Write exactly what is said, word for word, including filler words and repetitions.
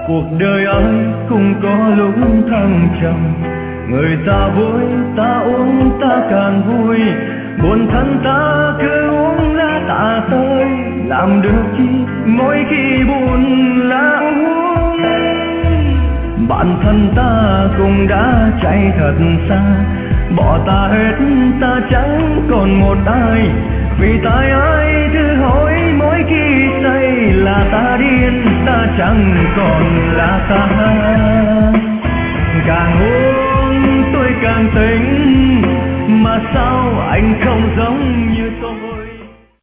Cuộc đời ai cũng có lúc thăng trầm, người ta vui ta uống ta càng vui, buồn thân ta cứ uống lá tạ tơi, làm được chi mỗi khi buồn là uống. Bản thân ta cũng đã chạy thật xa, bỏ ta hết ta chẳng còn một ai, vì tại ai thứ hỏi mỗi khi say là ta điên ta chẳng còn là ta. Càng uống tôi càng tỉnh, mà sao anh không giống như tôi.